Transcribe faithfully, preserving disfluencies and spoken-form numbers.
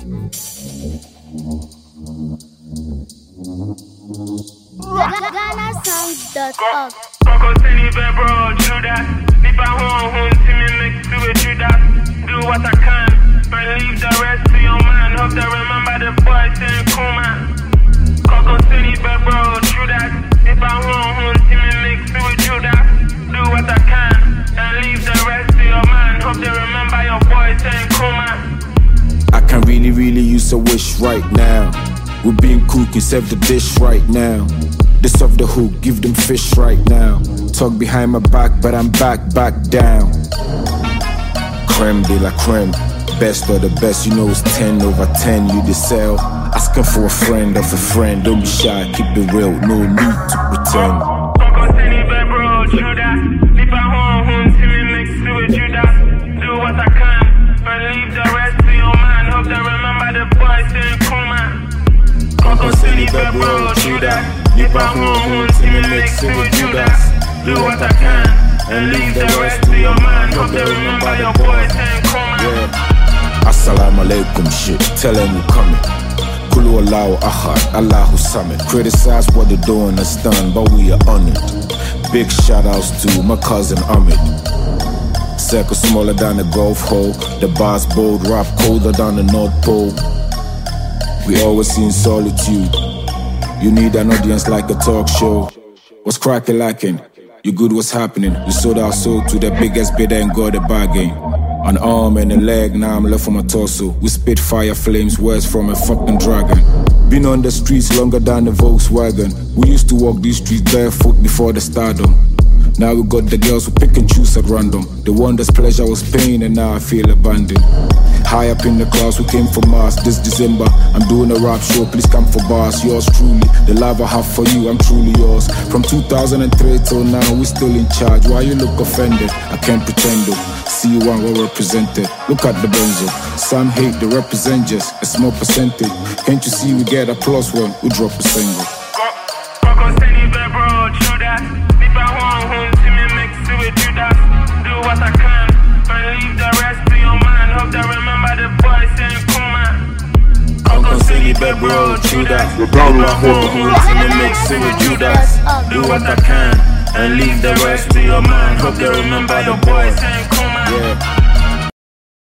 Ghana Sound dot org. Coco Seni Bebro, Judas. Nipa home, home, see me mix to a Judas. Do what I can, and leave the rest to your man. Hope they remember the boy saying Kuma. Coco Seni Bebro, Judas. Nipa home, home, see me mix to a Judas. Do what I can, and leave the rest to your man. Hope they remember your boy saying Kuma. I can really, really use a wish right now. We're being cool, can serve the dish right now. This off the hook, give them fish right now. Talk behind my back, but I'm back, back down. Creme de la creme, best of the best, you know it's ten over ten, you the sell. Asking for a friend of a friend, don't be shy, keep it real, no need to pretend. Coco Seni Bebro, Judas. Nipa home, home, see me mix to a Judas. Do what I can, and leave the rest to your man. Hope they remember the boy saying Kuma. Coco Seni Bebro, Judas. Nipa home, home, see me mix to a Judas. Do what I can, and leave the rest to your man. Hope they remember your boy saying Kuma. Yeah. Assalamu alaikum shit, tell them we're coming. Kulu Allahu Ahad, Allahu Samad. Criticize what they're doing, it's done, but we are honored. Big shout outs to my cousin Ahmed. Circle smaller than the Gulf hole. The bars bold, rap colder than the North Pole. We always in solitude. You need an audience like a talk show. What's cracking lacking? You good, what's happening? We sold our soul to the biggest bidder and got a bargain. An arm and a leg, now I'm left for my torso. We spit fire flames, words from a fucking dragon. Been on the streets longer than the Volkswagen. We used to walk these streets barefoot before the stardom. Now we got the girls who pick and choose at random. The one that's pleasure was pain and now I feel abandoned. High up in the clouds, we came from Mars this December. I'm doing a rap show, please come for bars. Yours truly, the love I have for you, I'm truly yours. From two thousand three till now, we still in charge. Why you look offended? I can't pretend though. C one well represented. Look at the benzo. Some hate, they represent just a small percentage. Can't you see we get applause when we drop a single? Coco Seni Bebro, Judas. Nipa home, home, see me mix to a Judas. Do what I can, and leave the rest to your man. Hope they remember the boy saying Kuma. Coco Seni Bebro, Judas. Nipa home, home, see me mix to a Judas. Do what I can, and leave the rest to your man. Hope they remember the boy saying Kuma. Yeah.